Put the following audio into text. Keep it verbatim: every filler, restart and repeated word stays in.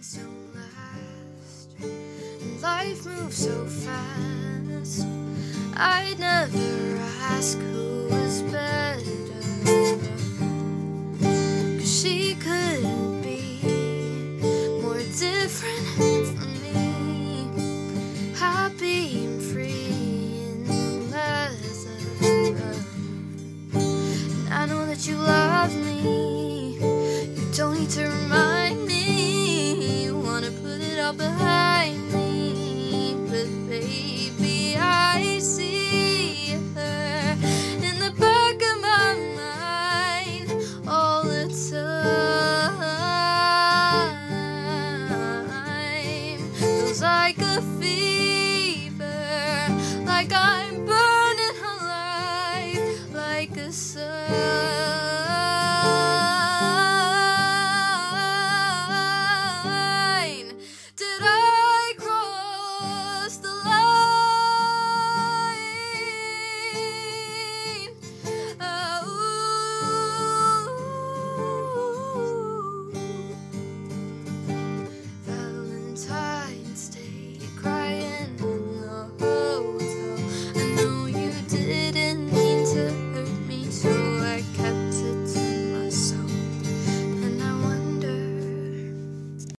things don't last, and life moves so fast. I'd never ask who was better, 'cause she couldn't be more different from me. Happy and free in leather, and I know that you love me. You don't need to remind me. You wanna put it all behind